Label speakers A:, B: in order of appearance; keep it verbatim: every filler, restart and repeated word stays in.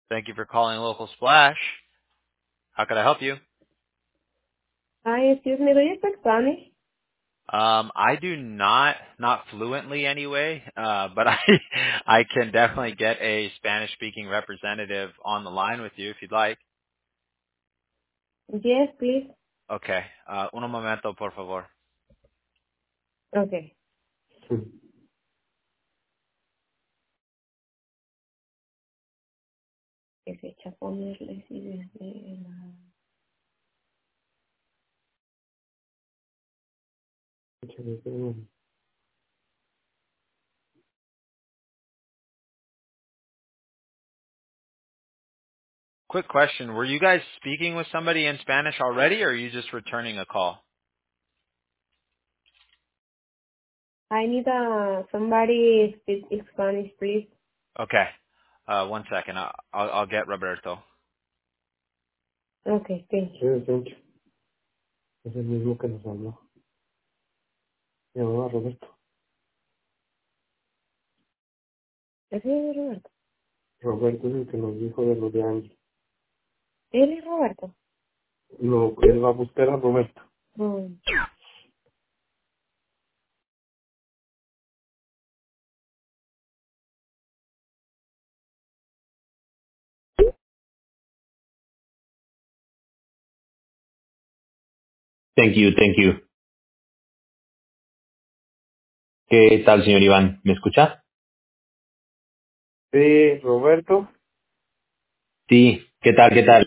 A: Thank you for calling Local Splash. How can I help you?
B: Hi, excuse me, do you speak Spanish?
A: Um, I do not, not fluently anyway, uh, but I, I can definitely get a Spanish-speaking representative on the line with you if you'd like.
B: Yes, please.
A: Okay. Uh, un momento, por favor.
B: Okay. Que se echa a ponerle así desde la...
A: Quick question. Were you guys speaking with somebody in Spanish already, or are you just returning a call?
B: I need uh, somebody speak Spanish, please.
A: Okay. Uh, one second. I'll, I'll, I'll get Roberto.
B: Okay, thank you.
C: Sí, thank you. Es el mismo que nos habló. Se llamaba Roberto.
B: ¿Ese es Roberto?
C: Roberto es el que nos dijo de lo de Ángel.
B: ¿Él es Roberto?
C: No, él va a buscar a Roberto.
B: Mm.
D: Thank you, thank you. ¿Qué tal, señor Iván? ¿Me escucha?
C: Sí, Roberto.
D: Sí, ¿qué tal, qué tal?